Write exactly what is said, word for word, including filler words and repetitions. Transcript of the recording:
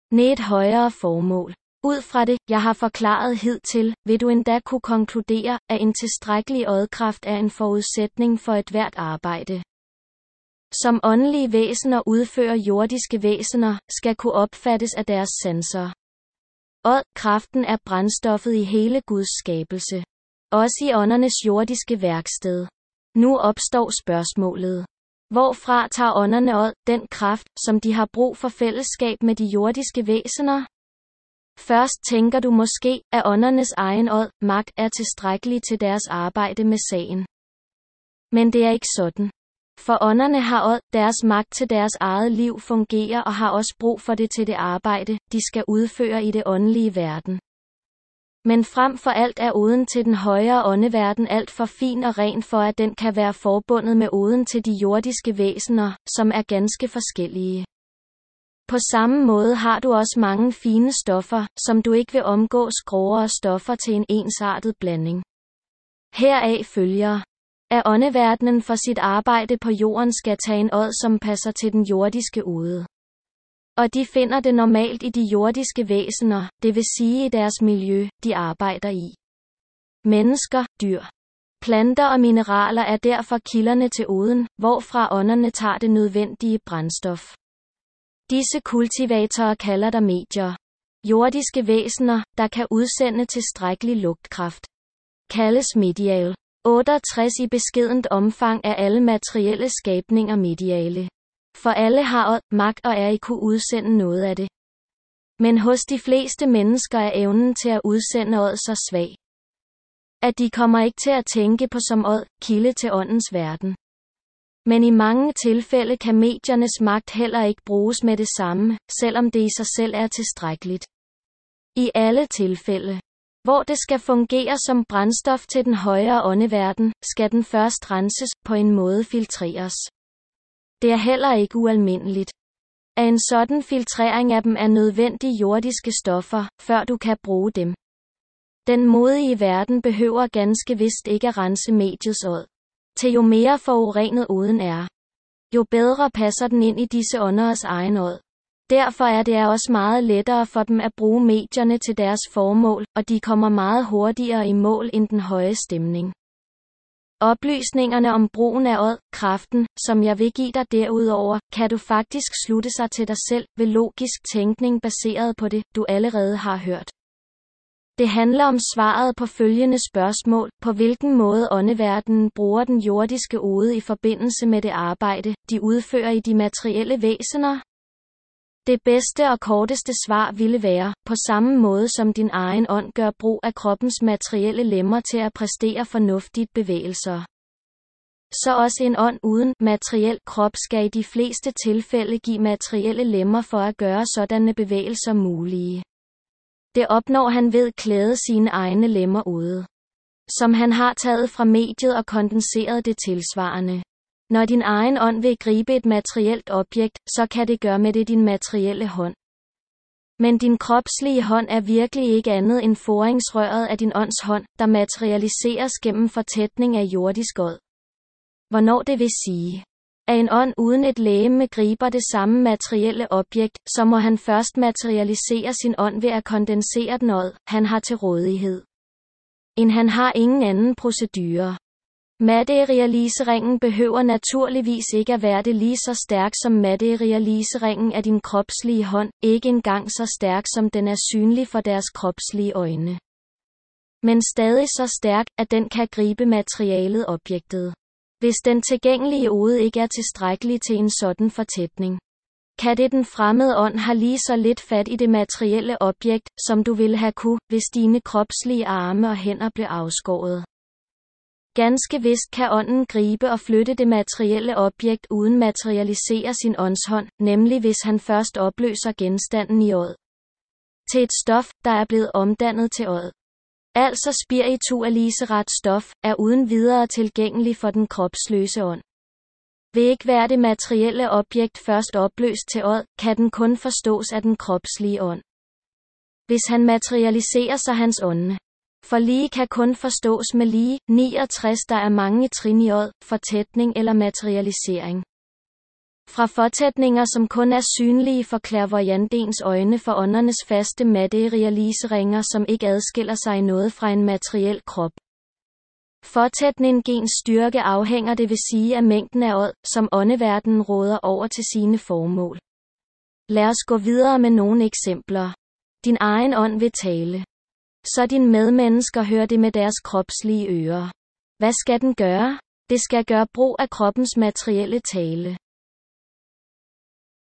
Næh et højere formål. Ud fra det, jeg har forklaret hidtil, vil du endda kunne konkludere, at en tilstrækkelig ådkraft er en forudsætning for et hvert arbejde. Som åndelige væsener udfører jordiske væsener, skal kunne opfattes af deres sanser. Åd, kraften er brændstoffet i hele Guds skabelse. Også i åndernes jordiske værksted. Nu opstår spørgsmålet. Hvorfra tager ånderne åd, den kraft, som de har brug for fællesskab med de jordiske væsener? Først tænker du måske, at åndernes egen åd, magt er tilstrækkelig til deres arbejde med sagen. Men det er ikke sådan. For ånderne har åd, deres magt til deres eget liv fungerer og har også brug for det til det arbejde, de skal udføre i det åndelige verden. Men frem for alt er oden til den højere åndeverden alt for fin og ren for at den kan være forbundet med oden til de jordiske væsener, som er ganske forskellige. På samme måde har du også mange fine stoffer, som du ikke vil omgås grovere stoffer til en ensartet blanding. Heraf følger, at åndeverdenen for sit arbejde på jorden skal tage en åd, som passer til den jordiske ode. Og de finder det normalt i de jordiske væsener, det vil sige i deres miljø, de arbejder i. Mennesker, dyr, planter og mineraler er derfor kilderne til oden, hvorfra ånderne tager det nødvendige brændstof. Disse kultivatorer kalder der medier. Jordiske væsener, der kan udsende tilstrækkelig lugtkraft, kaldes medial. otteogtres I beskedent omfang er alle materielle skabninger mediale. For alle har åd, magt og er i kunne udsende noget af det. Men hos de fleste mennesker er evnen til at udsende åd så svag, at de kommer ikke til at tænke på som åd, kilde til åndens verden. Men i mange tilfælde kan mediernes magt heller ikke bruges med det samme, selvom det i sig selv er tilstrækkeligt. I alle tilfælde, hvor det skal fungere som brændstof til den højere åndeverden, skal den først renses, på en måde filtreres. Det er heller ikke ualmindeligt, at en sådan filtrering af dem er nødvendige jordiske stoffer, før du kan bruge dem. Den modige verden behøver ganske vist ikke at rense mediets åd. Til jo mere forurenet oden er, jo bedre passer den ind i disse ånderes egen åd. Derfor er det også meget lettere for dem at bruge medierne til deres formål, og de kommer meget hurtigere i mål end den høje stemning. Oplysningerne om brugen af åd, kraften, som jeg vil give dig derudover, kan du faktisk slutte sig til dig selv, ved logisk tænkning baseret på det, du allerede har hørt. Det handler om svaret på følgende spørgsmål, på hvilken måde åndeverdenen bruger den jordiske ode i forbindelse med det arbejde, de udfører i de materielle væsener? Det bedste og korteste svar ville være, på samme måde som din egen ånd gør brug af kroppens materielle lemmer til at præstere fornuftigt bevægelser. Så også en ånd uden materiel krop skal i de fleste tilfælde give materielle lemmer for at gøre sådanne bevægelser mulige. Det opnår han ved at klæde sine egne lemmer ude, som han har taget fra mediet og kondenseret det tilsvarende. Når din egen ånd vil gribe et materielt objekt, så kan det gøre med det din materielle hånd. Men din kropslige hånd er virkelig ikke andet end foringsrøret af din ånds hånd, der materialiseres gennem fortætning af jordisk åd. Hvornår det vil sige, at en ånd uden et legeme griber det samme materielle objekt, så må han først materialisere sin ånd ved at kondensere den åd, han har til rådighed. En han har ingen anden procedure. Materialiseringen behøver naturligvis ikke at være det lige så stærk som materialiseringen af din kropslige hånd, ikke engang så stærk som den er synlig for deres kropslige øjne. Men stadig så stærk, at den kan gribe materialet objektet. Hvis den tilgængelige ode ikke er tilstrækkelig til en sådan fortætning, kan det den fremmede ånd have lige så lidt fat i det materielle objekt, som du ville have kunne, hvis dine kropslige arme og hænder blev afskåret. Ganske vist kan ånden gribe og flytte det materielle objekt uden materialisere sin åndshånd, nemlig hvis han først opløser genstanden i åd til et stof, der er blevet omdannet til åd. Altså spiritualiseret stof, er uden videre tilgængelig for den kropsløse ånd. Ved ikke være det materielle objekt først opløst til åd, kan den kun forstås af den kropslige ånd. Hvis han materialiserer sig hans ånde, for lige kan kun forstås med lige, niogtres der er mange trin i åd, fortætning eller materialisering. Fra fortætninger, som kun er synlige for clairvoyantens øjne, for åndernes faste materialiseringer, som ikke adskiller sig noget fra en materiel krop. Fortætningens styrke afhænger, det vil sige af mængden af åd, som åndeverdenen råder over til sine formål. Lad os gå videre med nogle eksempler. Din egen ånd vil tale. Så dine medmennesker hører det med deres kropslige ører. Hvad skal den gøre? Det skal gøre brug af kroppens materielle tale.